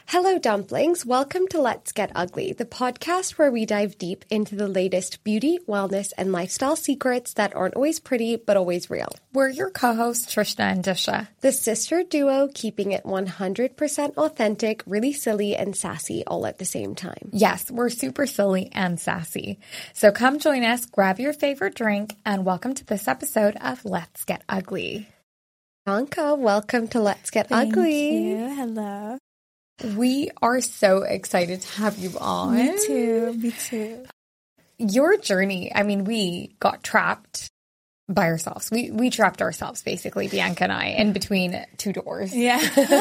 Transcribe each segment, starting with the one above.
Hello, dumplings. Welcome to Let's Get Ugly, the podcast where we dive deep into the latest beauty, wellness, and lifestyle secrets that aren't always pretty, but always real. We're your co-hosts, Trishna and Disha. The sister duo keeping it 100% authentic, really silly, and sassy all at the same time. Yes, we're super silly and sassy. So come join us, grab your favorite drink, and welcome to this episode of Let's Get Ugly. Bianca, welcome to Let's Get Ugly. Thank you. Hello. We are so excited to have you on. Me too. Your journey, I mean, we got trapped by ourselves. We trapped ourselves, basically, Bianca and I, in between two doors. Yeah.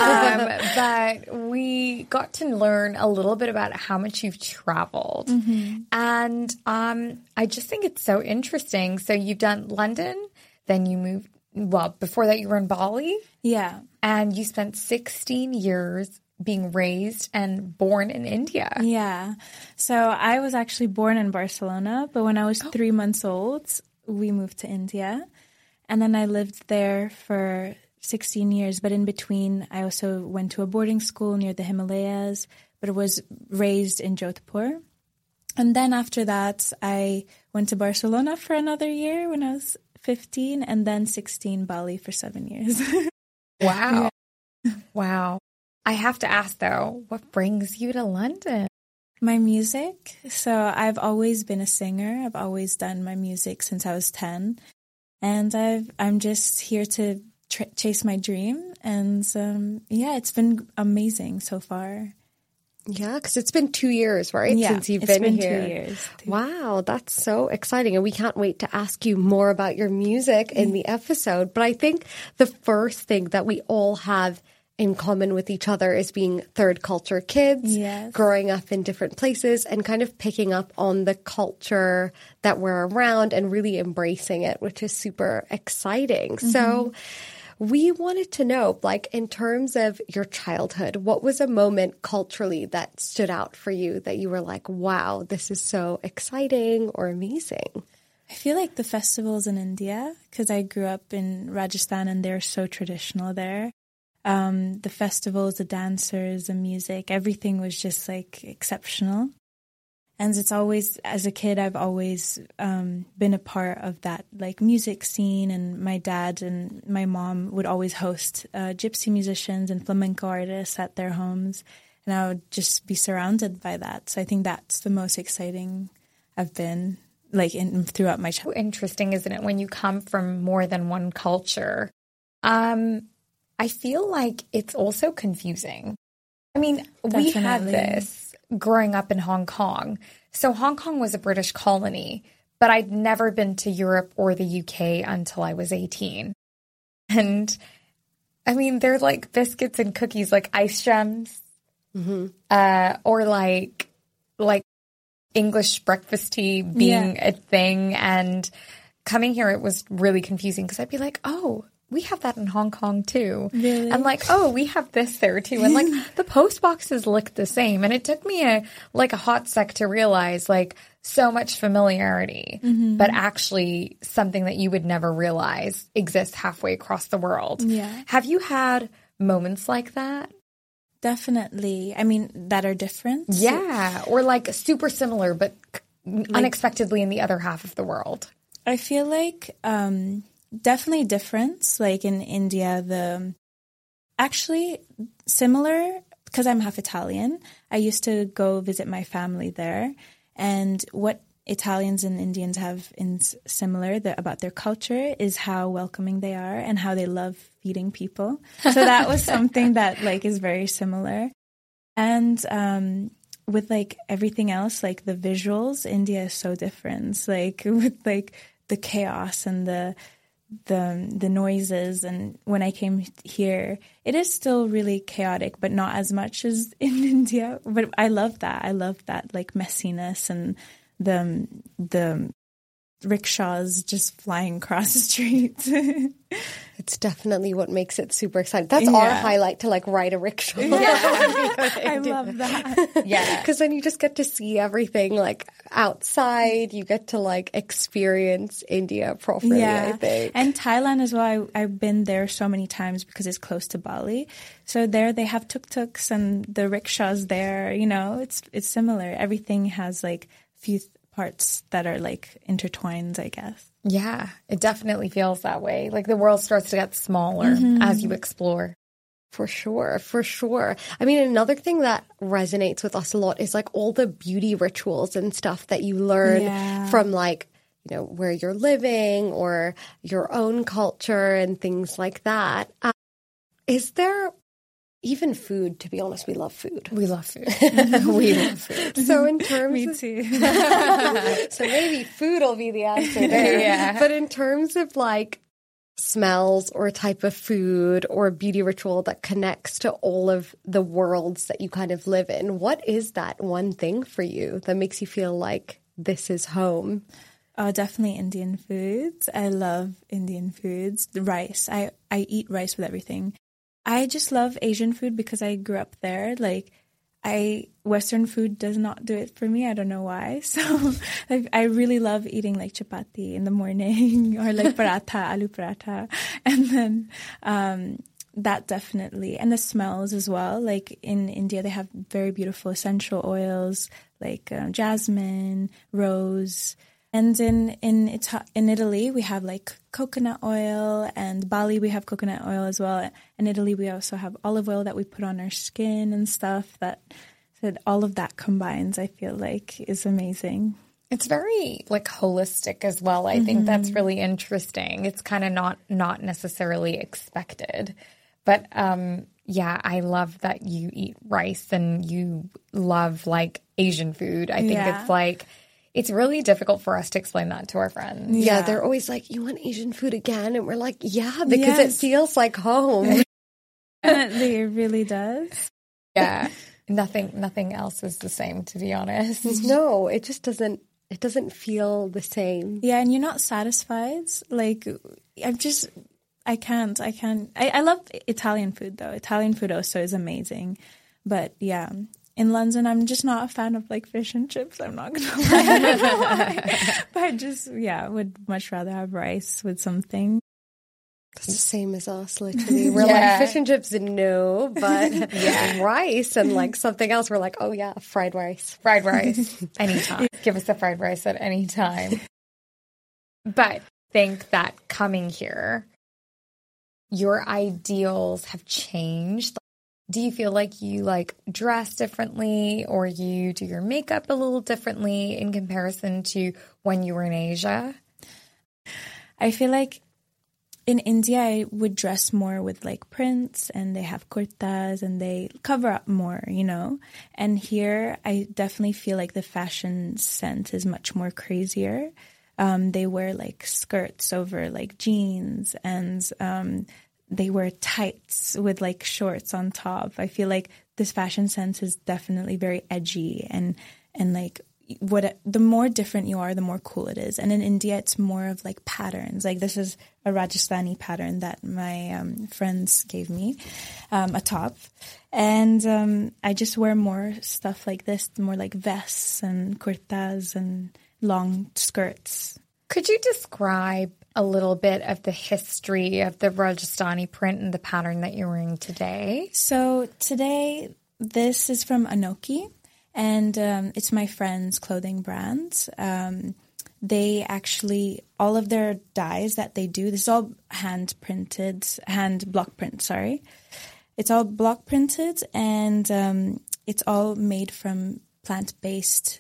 But we got to learn a little bit about how much you've traveled. Mm-hmm. And I just think it's so interesting. So you've done London, then you moved, well, before that you were in Bali. Yeah. And you spent 16 years being raised and born in India. Yeah. So I was actually born in Barcelona, but when I was 3 months old, we moved to India. And then I lived there for 16 years. But in between, I also went to a boarding school near the Himalayas, but it was raised in Jodhpur. And then after that, I went to Barcelona for another year when I was 15, and then 16, Bali for 7 years. Wow. Yeah. Wow. I have to ask, though, what brings you to London? My music. So I've always been a singer. I've always done my music since I was 10. And I'm just here to chase my dream. And it's been amazing so far. Yeah, because it's been 2 years, right? Yeah, since you've been here. It's been 2 years. Wow, that's so exciting. And we can't wait to ask you more about your music in the episode. But I think the first thing that we all have in common with each other is being third culture kids, yes, growing up in different places and kind of picking up on the culture that we're around and really embracing it, which is super exciting. Mm-hmm. So we wanted to know, like, in terms of your childhood, what was a moment culturally that stood out for you that you were like, wow, this is so exciting or amazing? I feel like the festivals in India, because I grew up in Rajasthan and they're so traditional there. The festivals, the dancers, the music, everything was just like exceptional. And it's always, as a kid, I've always been a part of that like music scene. And my dad and my mom would always host gypsy musicians and flamenco artists at their homes. And I would just be surrounded by that. So I think that's the most exciting I've been like throughout my childhood. Interesting, isn't it? When you come from more than one culture. I feel like it's also confusing. I mean, Definitely. We had this growing up in Hong Kong. So Hong Kong was a British colony, but I'd never been to Europe or the UK until I was 18. And I mean, they're like biscuits and cookies, like ice gems, mm-hmm. Or like English breakfast tea being a thing. And coming here, it was really confusing because I'd be like, oh, we have that in Hong Kong too. Really? And like, oh, we have this there too. And like the post boxes look the same. And it took me a hot sec to realize like so much familiarity, mm-hmm. but actually something that you would never realize exists halfway across the world. Yeah. Have you had moments like that? Definitely. I mean, that are different. Yeah. Or like super similar, but unexpectedly in the other half of the world. I feel like, definitely difference, like in India, actually similar, because I'm half Italian. I used to go visit my family there, and what Italians and Indians have in similar about their culture is how welcoming they are and how they love feeding people. So that was something that like is very similar. And with like everything else, like the visuals, India is so different. Like with like the chaos and the noises, and when I came here, it is still really chaotic, but not as much as in India. But I love that. I love that like messiness and the rickshaws just flying across the street. It's definitely what makes it super exciting. That's our highlight, to like ride a rickshaw. I love that. Yeah. Because then you just get to see everything like outside. You get to like experience India properly, I think. And Thailand as well. I've been there so many times because it's close to Bali. So there they have tuk-tuks and the rickshaws there. You know, it's similar. Everything has like few parts that are like intertwined, I guess. Yeah, it definitely feels that way. Like the world starts to get smaller as you explore. For sure, for sure. I mean, another thing that resonates with us a lot is like all the beauty rituals and stuff that you learn from like, you know, where you're living or your own culture and things like that. Is there even food? To be honest, we love food. We love food. We love food. So in terms Me of, too. so maybe food will be the answer there. Yeah. But in terms of like smells or type of food or beauty ritual that connects to all of the worlds that you kind of live in, what is that one thing for you that makes you feel like this is home? Oh, definitely Indian foods. I love Indian foods. The rice. I eat rice with everything. I just love Asian food because I grew up there. Like, Western food does not do it for me. I don't know why. So, like, I really love eating like chapati in the morning or like paratha, aloo paratha. And then, that definitely, and the smells as well. Like in India, they have very beautiful essential oils like jasmine, rose. And in Italy, we have like coconut oil, and Bali, we have coconut oil as well. In Italy, we also have olive oil that we put on our skin and stuff. That all of that combines, I feel like, is amazing. It's very like holistic as well. I think that's really interesting. It's kind of not necessarily expected. But yeah, I love that you eat rice and you love like Asian food. I think it's like, it's really difficult for us to explain that to our friends. Yeah, they're always like, you want Asian food again? And we're like, yeah, because it feels like home. It really does. Yeah. Nothing else is the same, to be honest. No, it just doesn't. It doesn't feel the same. Yeah, and you're not satisfied. Like, I can't. I love Italian food, though. Italian food also is amazing. But, yeah, in London, I'm just not a fan of, like, fish and chips. I'm not going to lie. But I just, would much rather have rice with something. It's the same as us, literally. We're like, fish and chips, no, but rice and like something else. We're like, oh yeah, fried rice. Fried rice. Anytime. Give us the fried rice at any time. But I think that coming here, your ideals have changed. Do you feel like you like dress differently or you do your makeup a little differently in comparison to when you were in Asia? I feel like in India, I would dress more with like prints and they have kurtas and they cover up more, you know. And here, I definitely feel like the fashion sense is much more crazier. They wear like skirts over like jeans and they wear tights with like shorts on top. I feel like this fashion sense is definitely very edgy and like the more different you are, the more cool it is. And in India, it's more of like patterns. Like this is a Rajasthani pattern that my friends gave me, a top. And I just wear more stuff like this, more like vests and kurtas and long skirts. Could you describe a little bit of the history of the Rajasthani print and the pattern that you're wearing today? So today, this is from Anoki. And it's my friend's clothing brand. They actually, all of their dyes that they do, this is all hand block print, sorry. It's all block printed and it's all made from plant-based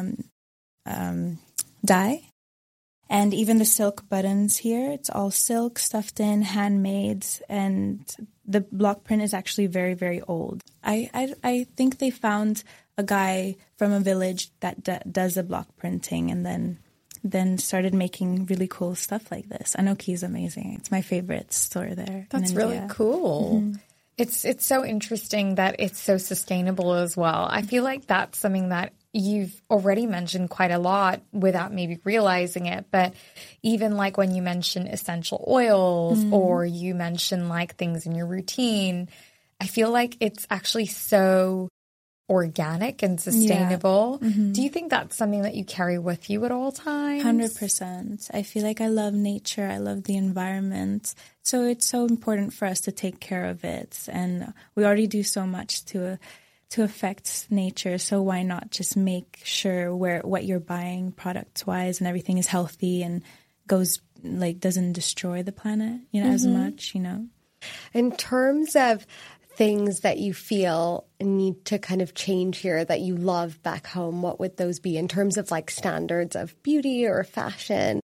dye. And even the silk buttons here, it's all silk stuffed in, handmade, and the block print is actually very, very old. I think they found a guy from a village that does the block printing and then started making really cool stuff like this. Anoki is amazing. It's my favorite store there. That's really cool. Mm-hmm. It's so interesting that it's so sustainable as well. I feel like that's something that you've already mentioned quite a lot without maybe realizing it. But even like when you mention essential oils or you mention like things in your routine, I feel like it's actually so organic and sustainable. Do you think that's something that you carry with you at all times? 100%. I feel like I love nature. I love the environment. So it's so important for us to take care of it. And we already do so much to affect nature. So why not just make sure what you're buying products wise and everything is healthy and doesn't destroy the planet, as much, In terms of things that you feel need to kind of change here that you love back home, what would those be in terms of like standards of beauty or fashion?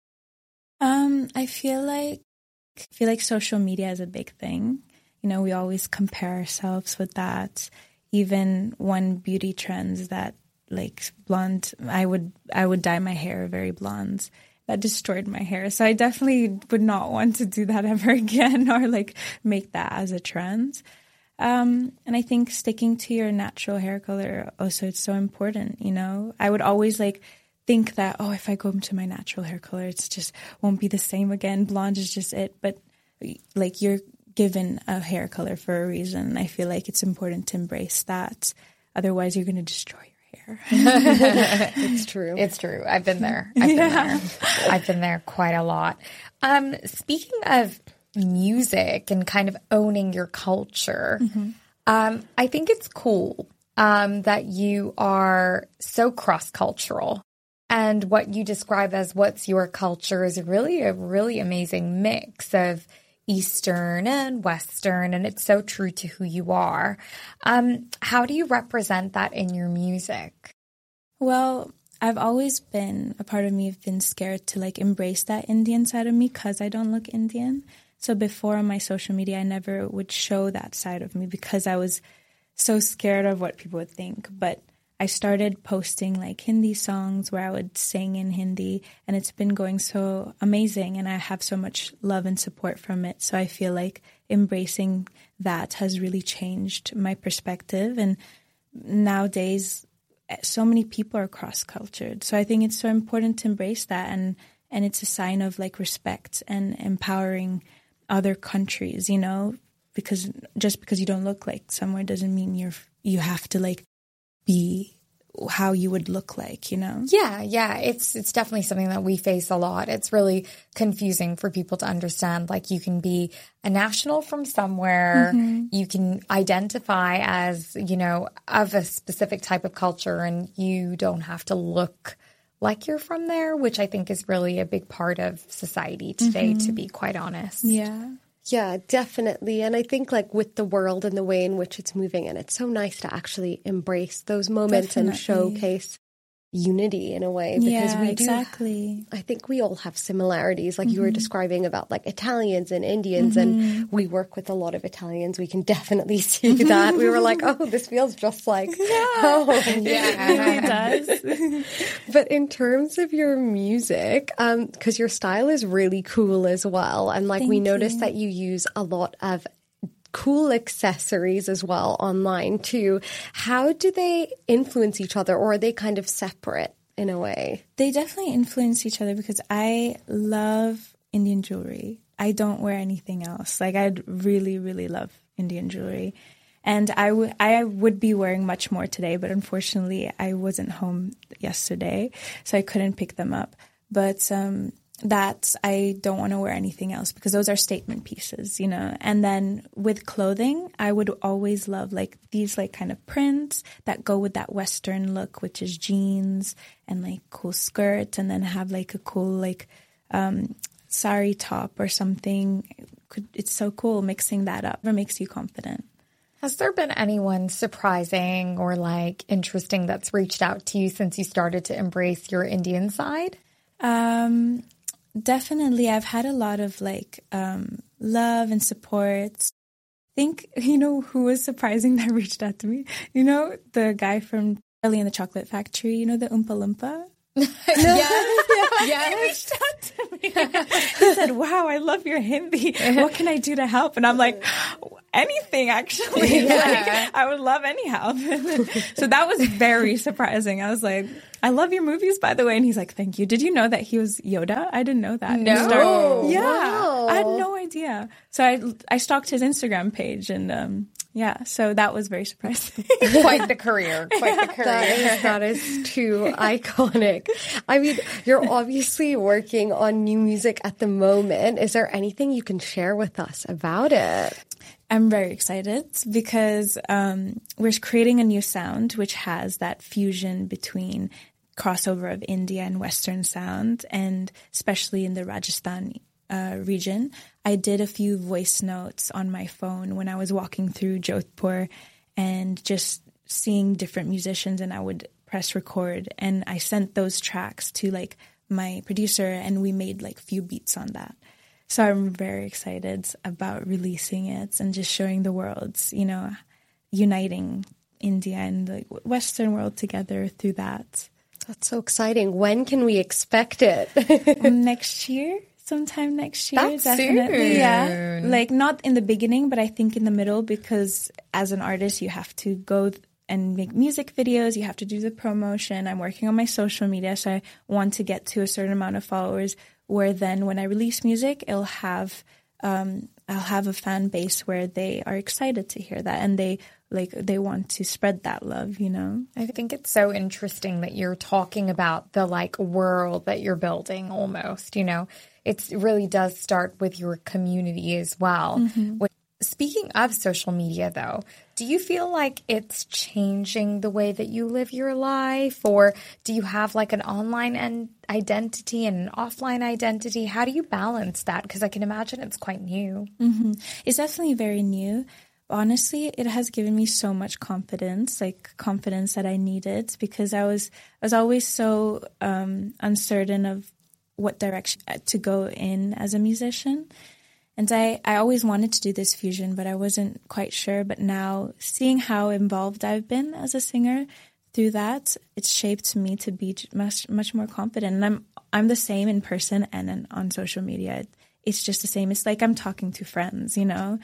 I feel like social media is a big thing. We always compare ourselves with that. Even one beauty trends that like blonde, I would dye my hair very blonde. That destroyed my hair. So I definitely would not want to do that ever again or like make that as a trend. And I think sticking to your natural hair color also, it's so important, I would always like think that, if I go into my natural hair color, it's just won't be the same again. Blonde is just it. But like you're given a hair color for a reason. I feel like it's important to embrace that. Otherwise, you're going to destroy your hair. It's true. It's true. I've been there. I've been there quite a lot. Speaking of music and kind of owning your culture, I think it's cool that you are so cross-cultural. And what you describe as what's your culture is really a really amazing mix of Eastern and Western, and it's so true to who you are. How do you represent that in your music? Well, I've always been, a part of me have been scared to like embrace that Indian side of me because I don't look Indian. So before on my social media, I never would show that side of me because I was so scared of what people would think. But I started posting like Hindi songs where I would sing in Hindi, and it's been going so amazing, and I have so much love and support from it. So I feel like embracing that has really changed my perspective. And nowadays, so many people are cross-cultured. So I think it's so important to embrace that, and it's a sign of like respect and empowering other countries, because just because you don't look like somewhere doesn't mean you have to like be how you would look like, Yeah. It's definitely something that we face a lot. It's really confusing for people to understand. Like you can be a national from somewhere, you can identify as, of a specific type of culture, and you don't have to look like you're from there, which I think is really a big part of society today, to be quite honest. Yeah, definitely. And I think like with the world and the way in which it's moving, and it's so nice to actually embrace those moments and showcase unity in a way, because we exactly. I think we all have similarities, like you were describing about like Italians and Indians, and we work with a lot of Italians. We can definitely see that. We were like, oh, this feels just like home. It really does. But in terms of your music, because your style is really cool as well, and like we noticed that you use a lot of cool accessories as well online too. How do they influence each other, or are they kind of separate in a way? They definitely influence each other because I love Indian jewelry. I don't wear anything else. Like I really, really love Indian jewelry. And I would be wearing much more today, but unfortunately I wasn't home yesterday, so I couldn't pick them up. But that I don't want to wear anything else because those are statement pieces, And then with clothing, I would always love like these like kind of prints that go with that Western look, which is jeans and like cool skirt, and then have like a cool like sari top or something. It's so cool mixing that up. It makes you confident. Has there been anyone surprising or like interesting that's reached out to you since you started to embrace your Indian side? Definitely. I've had a lot of like love and support. I think, who was surprising that reached out to me? The guy from Charlie and the Chocolate Factory, the Oompa Loompa? Yes. He said, wow, I love your Hindi. What can I do to help? And I'm like, anything, actually. Like, I would love any help. So that was very surprising. I was like, I love your movies, by the way. And he's like, thank you. Did you know that he was Yoda? I didn't know that. No. Yeah. Wow. I had no idea. So I stalked his Instagram page and, so that was very surprising. Quite the career. That is too iconic. I mean, you're obviously working on new music at the moment. Is there anything you can share with us about it? I'm very excited because we're creating a new sound which has that fusion between crossover of India and Western sound, and especially in the Rajasthan region. I did a few voice notes on my phone when I was walking through Jodhpur and just seeing different musicians, and I would press record and I sent those tracks to like my producer and we made like few beats on that. So I'm very excited about releasing it and just showing the world, uniting India and the Western world together through that. That's so exciting. When can we expect it? Next year. Sometime next year, That's definitely. soon. Yeah, like not in the beginning, but I think in the middle, because as an artist, you have to go and make music videos. You have to do the promotion. I'm working on my social media, so I want to get to a certain amount of followers. Where then, when I release music, I'll have a fan base where they are excited to hear that, and they want to spread that love. I think it's so interesting that you're talking about the like world that you're building almost, It really does start with your community as well. Mm-hmm. Speaking of social media, though, do you feel like it's changing the way that you live your life? Or do you have like an online identity and an offline identity? How do you balance that? Because I can imagine it's quite new. Mm-hmm. It's definitely very new. Honestly, it has given me so much confidence, like confidence that I needed, because I was always so uncertain of what direction to go in as a musician. And I always wanted to do this fusion, but I wasn't quite sure. But now, seeing how involved I've been as a singer through that, it's shaped me to be much more confident. And I'm the same in person and on social media. It's just the same. It's like I'm talking to friends,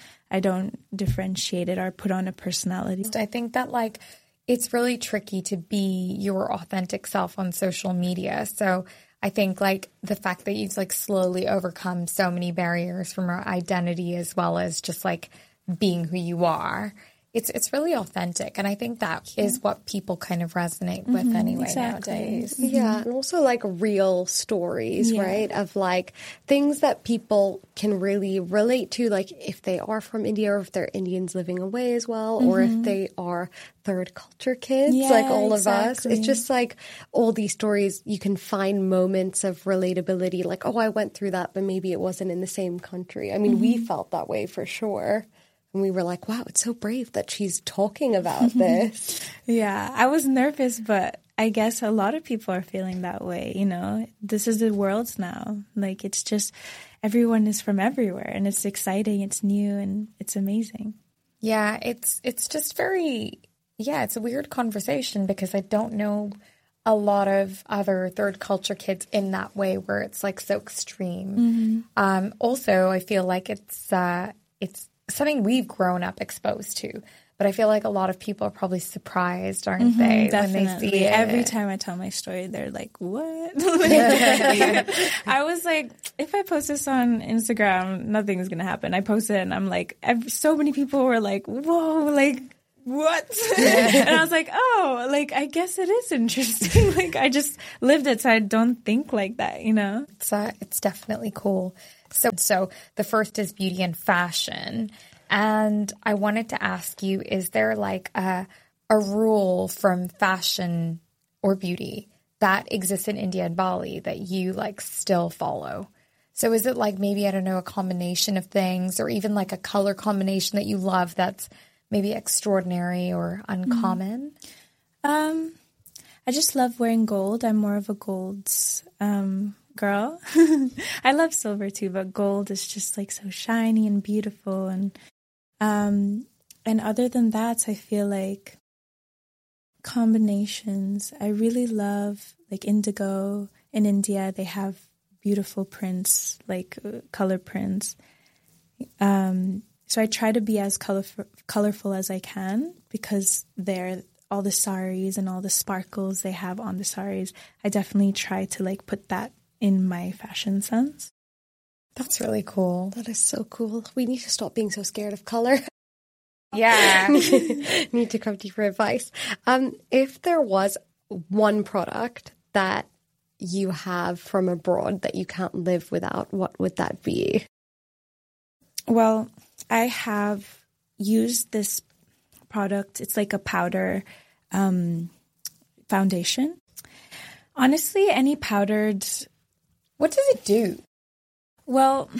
I don't differentiate it or put on a personality. I think that like it's really tricky to be your authentic self on social media. So I think like the fact that you've like slowly overcome so many barriers from your identity as well as just like being who you are, it's really authentic. And I think that is what people kind of resonate with anyway nowadays. Yeah. And also like real stories, right? Of like things that people can really relate to, like if they are from India or if they're Indians living away as well, or if they are third culture kids, like all of us. It's just like all these stories, you can find moments of relatability, like, oh, I went through that, but maybe it wasn't in the same country. I mean, we felt that way for sure. And we were like, wow, it's so brave that she's talking about this. Yeah, I was nervous, but I guess a lot of people are feeling that way, This is the world now. Like, it's just everyone is from everywhere, and it's exciting, it's new, and it's amazing. Yeah, it's just very, it's a weird conversation because I don't know a lot of other third culture kids in that way where it's like so extreme. Also, I feel like it's something we've grown up exposed to, but I feel like a lot of people are probably surprised, aren't they, definitely. when they see it? Every time I tell my story, they're like, what? I was like, if I post this on Instagram, nothing's going to happen. I post it and I'm like, so many people were like, whoa, like, what? And I was like, oh, like, I guess it is interesting. Like, I just lived it, so I don't think like that, It's definitely cool. So the first is beauty and fashion. And I wanted to ask you, is there like a rule from fashion or beauty that exists in India and Bali that you like still follow? So is it like maybe, I don't know, a combination of things or even like a color combination that you love that's maybe extraordinary or uncommon? I just love wearing gold. I'm more of a gold girl. I love silver too, but gold is just like so shiny and beautiful. And other than that, I feel like Combinations. I really love like indigo. In India, they have beautiful prints, like color prints. So I try to be as colorful as I can because they're all the saris and all the sparkles they have on the saris. I definitely try to like put that in my fashion sense. That's really cool. That is so cool. We need to stop being so scared of color. Yeah. Need to come to you for advice. If there was one product that you have from abroad that you can't live without, what would that be? Well, I have used this product. It's like a powder foundation. Honestly, any powdered... What does it do? Well,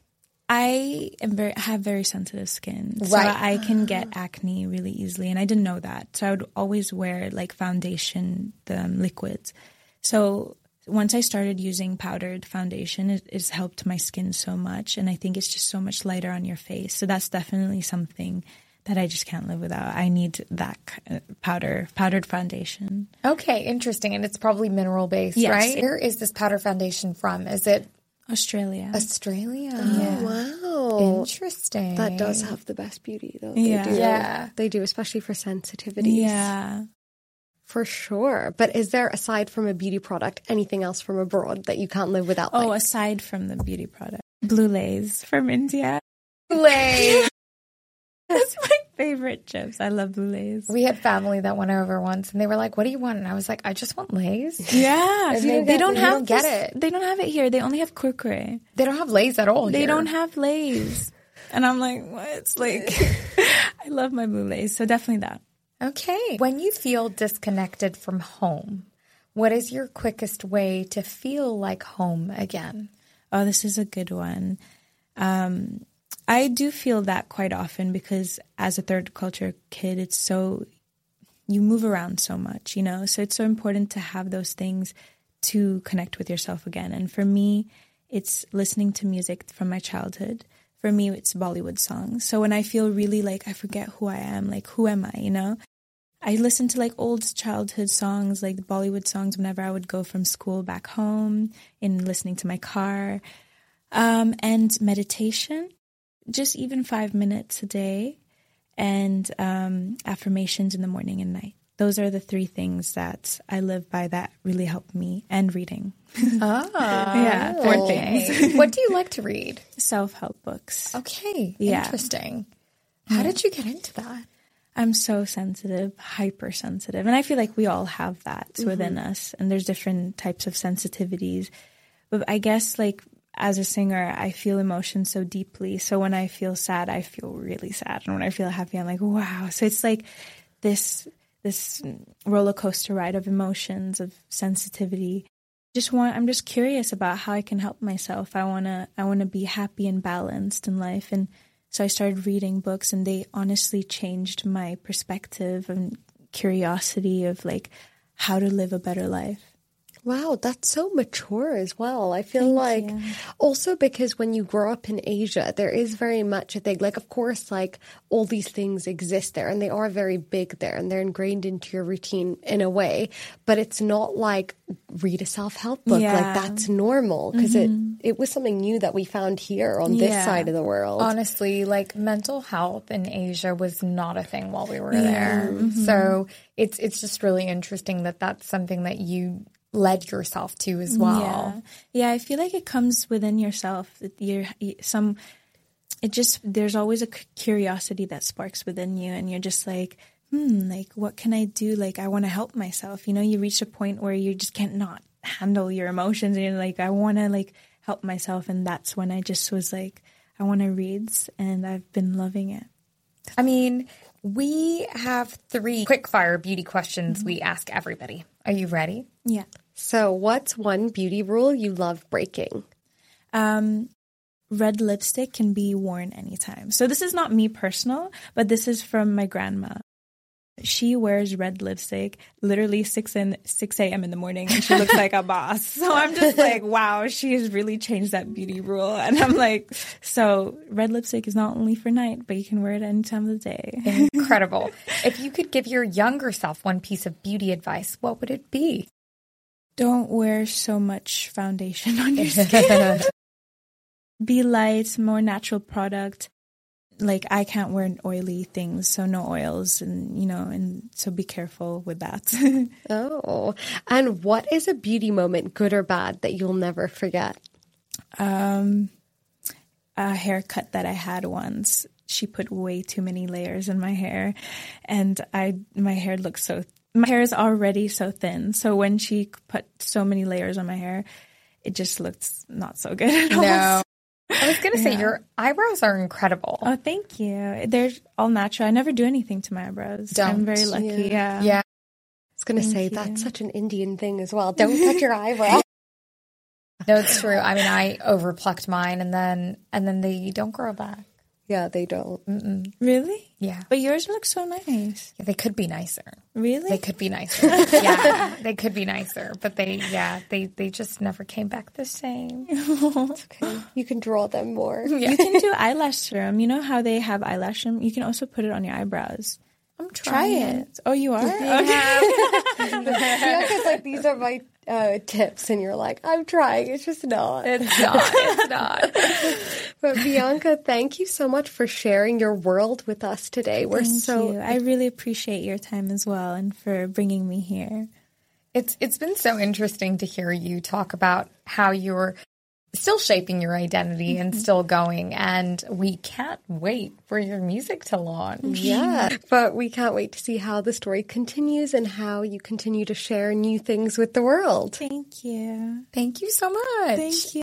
I have very sensitive skin, so Right. I can get acne really easily, and I didn't know that. So I would always wear like foundation, the liquids. So once I started using powdered foundation, it's helped my skin so much, and I think it's just so much lighter on your face. So that's definitely something that I just can't live without. I need that powdered foundation. Okay, interesting. And it's probably mineral based, Yes. right? Where is this powder foundation from? Is it Australia. Australia? Wow. Interesting. That does have the best beauty, though. Yeah. They do. Yeah. They do, especially for sensitivities. Yeah. For sure. But is there, aside from a beauty product, anything else from abroad that you can't live without? Oh, like? aside from the beauty product, Blue Lays from India. Lays. That's my favorite chips. I love Blue Lays. We had family that went over once and they were like, what do you want? And I was like, I just want Lays. Yeah, And they don't have get this- it. They don't have it here. They only have Kurkure. They don't have Lays at all They here. don't have Lays. And I'm like, what? It's like, I love my Blue Lays. So definitely that. Okay. When you feel disconnected from home, what is your quickest way to feel like home again? Oh, this is a good one. I do feel that quite often because as a third culture kid, you move around so much, you know? So it's so important to have those things to connect with yourself again. And for me, it's listening to music from my childhood. For me, it's Bollywood songs. So when I feel really like I forget who I am, like who am I, you know? I listen to like old childhood songs, like the Bollywood songs whenever I would go from school back home and listening to my car. And meditation, just even 5 minutes a day, and affirmations in the morning and night. Those are the three things that I live by that really help me, and reading. Yeah, four things. What do you like to read? Self-help books. Okay. Yeah. Interesting. How did you get into that? I'm so sensitive, hypersensitive. And I feel like we all have that within us. And there's different types of sensitivities. But I guess like as a singer, I feel emotions so deeply. So when I feel sad, I feel really sad. And when I feel happy, I'm like, wow. So it's like this roller coaster ride of emotions, of sensitivity. I'm just curious about how I can help myself. I wanna be happy and balanced in life. And so I started reading books, and they honestly changed my perspective and curiosity of like how to live a better life. Wow, that's so mature as well. I feel like also because when you grow up in Asia, there is very much a thing, like, of course, like all these things exist there and they are very big there and they're ingrained into your routine in a way, but it's not like read a self-help book. Yeah. Like that's normal because it was something new that we found here on this side of the world. Honestly, like mental health in Asia was not a thing while we were there. So it's just really interesting that that's something that you led yourself to as well. Yeah, I feel like it comes within yourself. There's always a curiosity that sparks within you, and you're just like, like what can I do? Like I want to help myself. You know, you reach a point where you just can't not handle your emotions, and you're like, I want to like help myself, and that's when I just was like, I want to read, and I've been loving it. I mean, we have 3 quick-fire beauty questions we ask everybody. Are you ready? Yeah. So what's one beauty rule you love breaking? Red lipstick can be worn anytime. So this is not me personal, but this is from my grandma. She wears red lipstick literally 6 a.m. in the morning, and she looks like a boss. So I'm just like, wow, she has really changed that beauty rule. And I'm like, so red lipstick is not only for night, but you can wear it any time of the day. Incredible. If you could give your younger self one piece of beauty advice, what would it be? Don't wear so much foundation on your skin. Be light, more natural product. Like, I can't wear oily things, so no oils, and, and so be careful with that. Oh, and what is a beauty moment, good or bad, that you'll never forget? A haircut that I had once. She put way too many layers in my hair, and my hair is already so thin. So when she put so many layers on my hair, it just looked not so good at all. No. I was going to say, your eyebrows are incredible. Oh, thank you. They're all natural. I never do anything to my eyebrows. I'm very lucky. Yeah. I was going to say, that's such an Indian thing as well. Don't touch your eyebrow. No, it's true. I mean, I overplucked mine, and then they don't grow back. Yeah, they don't. Mm-mm. Really? Yeah. But yours look so nice. Yeah, they could be nicer. Really? They could be nicer. Yeah, they could be nicer. But they just never came back the same. It's okay. You can draw them more. Yeah. You can do eyelash serum. You know how they have eyelash serum? You can also put it on your eyebrows. Try it. Oh, you are? Yeah. Because like, these are my tips, and you're like, I'm trying. It's just not. It's not. But Bianca, thank you so much for sharing your world with us today. Thank you. I really appreciate your time as well, and for bringing me here. It's been so interesting to hear you talk about how you're still shaping your identity and still going, and we can't wait for your music to launch. Yeah, but we can't wait to see how the story continues and how you continue to share new things with the world. Thank you. Thank you so much. Thank you.